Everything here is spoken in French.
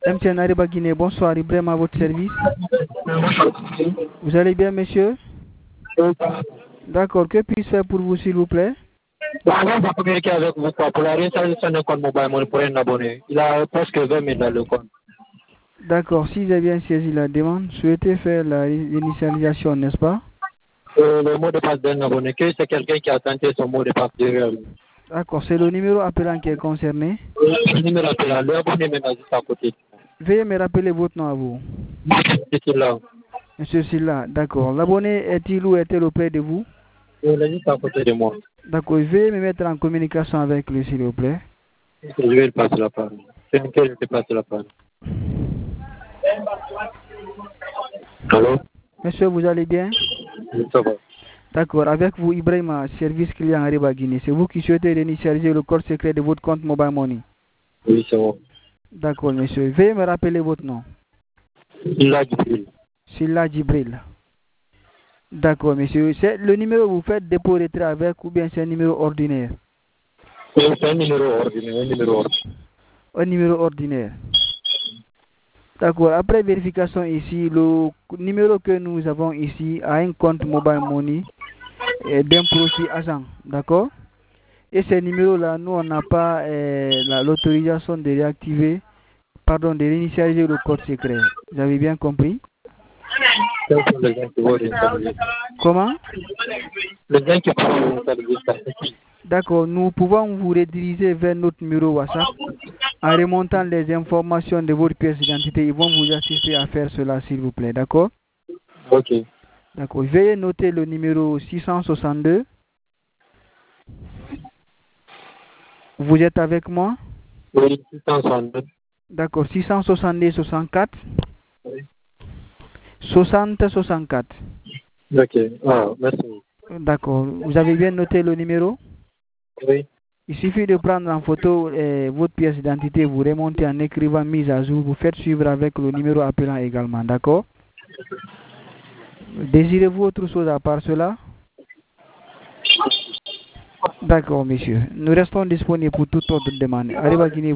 MTN Ariba Guinée, bonsoir, Ibrahim à votre service. Vous allez bien, monsieur? D'accord, que puis-je faire pour vous, s'il vous plaît? Avant de communiquer avec vous pour la réinstallation d'un compte mobile money pour un abonné. Il a presque 20 000 dans le compte. D'accord, si j'ai bien saisi la demande, souhaitez faire l'initialisation, n'est-ce pas? Le mot de passe d'un abonné, que c'est quelqu'un qui a tenté son mot de passe derrière lui. D'accord, c'est le numéro appelant qui est concerné. Le numéro appelant, l'abonné maintenant juste à côté. Veuillez me rappeler votre nom à vous. C'est là. Monsieur Silla, d'accord. L'abonné est-il ou est-elle auprès de vous? Il est juste à côté de moi. D'accord, veuillez me mettre en communication avec lui, s'il vous plaît. Je vais le passer la parole. C'est lequel je te passe la parole. Allô? Monsieur, vous allez bien? Ça va. D'accord, avec vous, Ibrahima, service client Ariba Guinée. C'est vous qui souhaitez réinitialiser le code secret de votre compte Mobile Money? Oui, c'est bon. D'accord, monsieur. Veuillez me rappeler votre nom. Silla Djibril. Silla Djibril. D'accord, monsieur. C'est le numéro que vous faites dépôt retrait avec ou bien c'est un numéro ordinaire? C'est un numéro ordinaire. Un numéro ordinaire. D'accord. Après vérification ici, le numéro que nous avons ici a un compte Mobile Money d'un profil agent. D'accord? Et ces numéros-là, nous, on n'a pas l'autorisation de réactiver, de réinitialiser le code secret. Vous avez bien compris? Comment? Les gens qui peuvent réinstaliser ça. D'accord. Nous pouvons vous rediriger vers notre numéro WhatsApp en remontant les informations de votre pièce d'identité. Ils vont vous assister à faire cela, s'il vous plaît. D'accord? Ok. D'accord. Veuillez noter le numéro 662. Vous êtes avec moi? Oui, 662. D'accord. 662 64. Oui. 60 64. Ok. Ah, merci. D'accord. Vous avez bien noté le numéro? Oui. Il suffit de prendre en photo votre pièce d'identité, vous remontez en écrivant mise à jour, vous faites suivre avec le numéro appelant également, d'accord? Désirez-vous autre chose à part cela? D'accord, monsieur. Nous restons disponibles pour toute autre demande. Arriba Guinée.